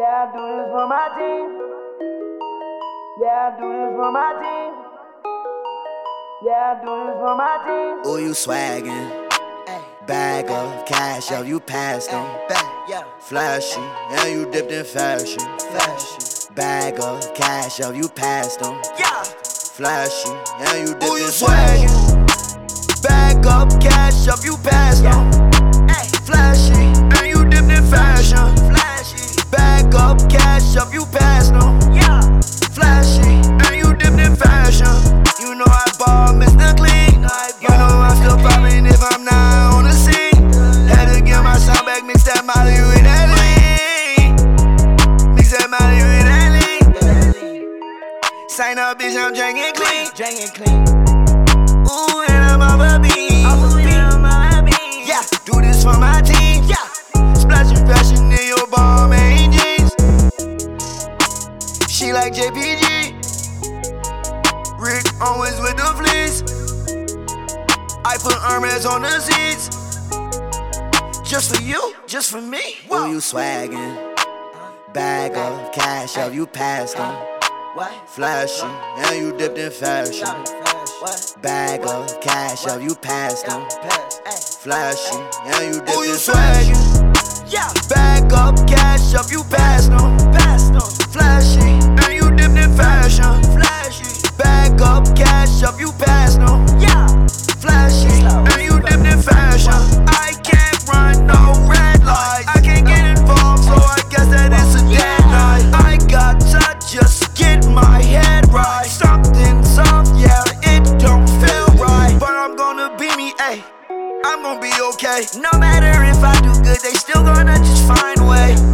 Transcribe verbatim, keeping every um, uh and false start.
Yeah, I do this for my team. Yeah, I do this for my team. Yeah, I do this for my team. Ooh, you swaggin'. Bag of cash, yo, you passed them. Flashy, and you dipped in fashion. Bag of cash, yo, you passed them. Flashy, and you dipped Ooh, in you fashion. swaggin'. Bag up cash up, you passed them. Flashy, and you dipped in fashion. Bag up cash up, you passed them. Flashy, and you dipped in fashion. You know I ball Mister Clean. You know I'm still poppin' if I'm not on the scene. Had to get my sound back, mix that Molly with that lean. Mix that Molly with that lean. Sign up, bitch, I'm drinking clean. Drinking clean. Ooh, and I'm off a beat. Yeah, do this for my team. Yeah, splashing fashion in your ball main jeans. She like J P G. Rick Owens with the fleece. I put Hermes on the seats. Just for you, just for me. Ooh, you swaggin'. Bag of cash, yo, you passed them. Flashy, and you dipped in fashion. Bag of cash, yo, you passed them. Flashy, and you dipped Ooh, you in fashion. swaggin'. Yeah, bag up, cash up, you passed them. Flashy, and you dipped in fashion. Bag up, cash up, you passed them. Flashy, and you dipped in fashion. I can't run no red light. I can't get involved, so I guess that it's a dead night. I got to just get my head right. Something soft, yeah, it don't feel right, but I'm gonna be me, ayy. I'm gonna be okay. No matter if I do good, they still gonna just find a way.